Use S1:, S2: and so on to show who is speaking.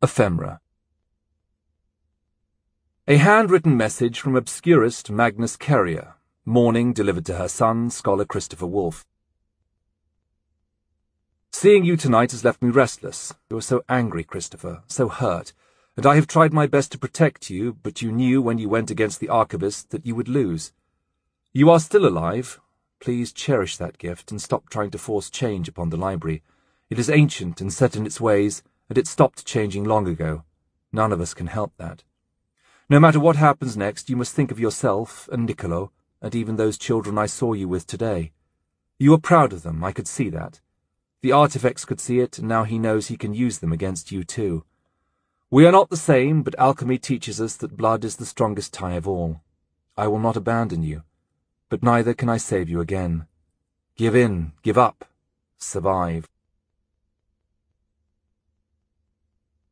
S1: Ephemera. A handwritten message from obscurist Magnus Carrier, morning delivered to her son, Scholar Christopher Wolfe. Seeing you tonight has left me restless. You are so angry, Christopher, so hurt, and I have tried my best to protect you, but you knew when you went against the archivist that you would lose. You are still alive. Please cherish that gift and stop trying to force change upon the library. It is ancient and set in its ways, and it stopped changing long ago. None of us can help that. No matter what happens next, you must think of yourself and Niccolo, and even those children I saw you with today. You were proud of them, I could see that. The artifacts could see it, and now he knows he can use them against you too. We are not the same, but alchemy teaches us that blood is the strongest tie of all. I will not abandon you, but neither can I save you again. Give in, give up, survive.